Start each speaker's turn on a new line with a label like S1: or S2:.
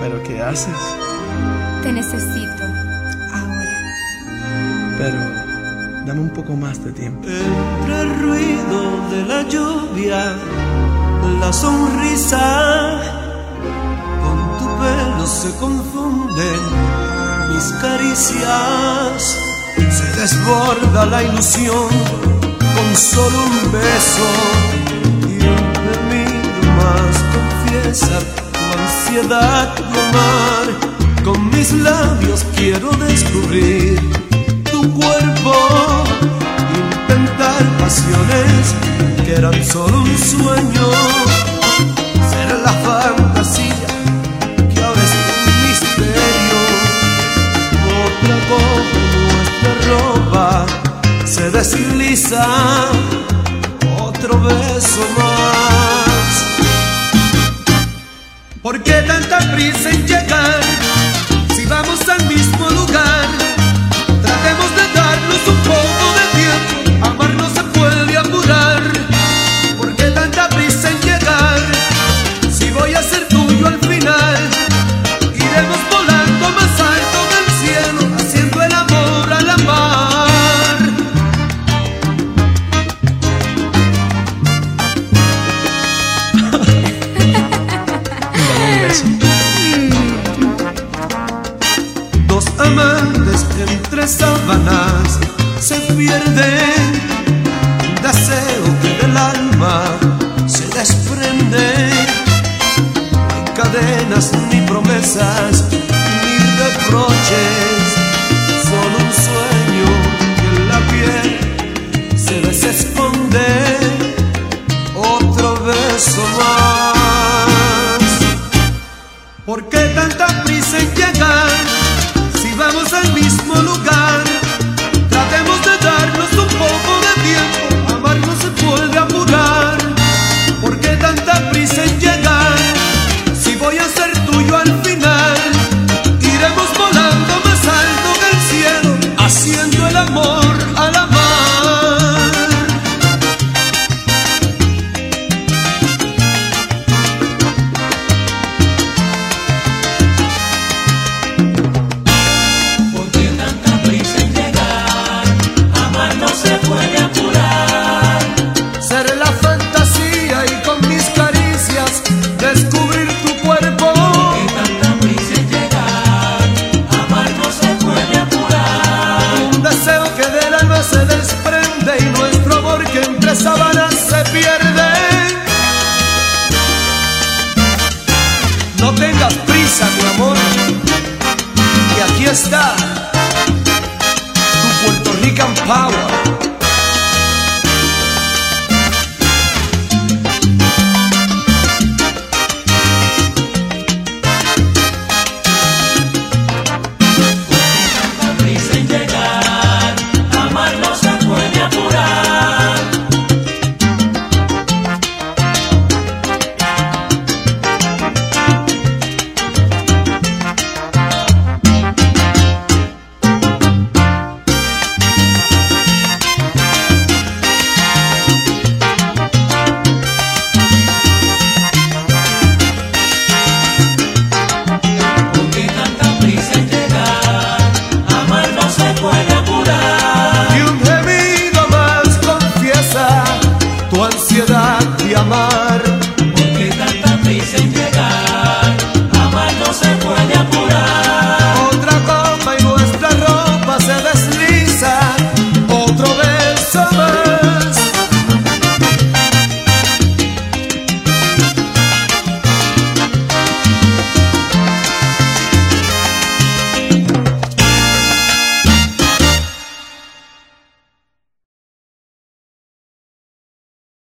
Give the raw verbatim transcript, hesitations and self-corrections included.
S1: ¿Pero qué haces?
S2: Te necesito ahora.
S1: Pero dame un poco más de tiempo.
S3: Entre el ruido de la lluvia, la sonrisa, con tu pelo se confunden mis caricias. Se desborda la ilusión con solo un beso. Y un gemido más confiesa tu ansiedad de amar. Con mis labios quiero descubrir tu cuerpo, inventar pasiones que eran solo un sueño. Ser la fantasía que ahora es un misterio. Otra copa en nuestra ropa se desliza, otro beso más. ¿Por qué tanta prisa en llegar? Si vamos al mismo lugar, tratemos de darnos un poco de tiempo. Amar no se puede apurar. ¿Por qué tanta prisa en llegar? Si voy a ser tuyo al final, iremos volando más alto del cielo, haciendo el amor a la mar.
S1: Dame un beso.
S3: Dos amantes entre sábanas se pierden, un deseo que del alma se desprende. No hay cadenas ni promesas ni reproches, solo un sueño que en la piel se desesconde. Otro beso más. ¿Por qué tanta prisa en llegar? Si vamos al mismo lugar, tratemos de darnos un poco de tiempo. Amar no se puede apurar. ¿Por qué tanta prisa en llegar? Si voy a ser tuyo al final, iremos volando más alto del cielo, haciendo el amor a la mar. Ser la fantasía y con mis caricias descubrir tu cuerpo.
S4: ¿Por qué tanta prisa en llegar? Amar no se puede apurar.
S3: Un deseo que del alma se desprende y nuestro amor que entre sábanas se pierde. No tengas prisa, mi amor, que aquí está tu Puerto Rican Power. Tu ansiedad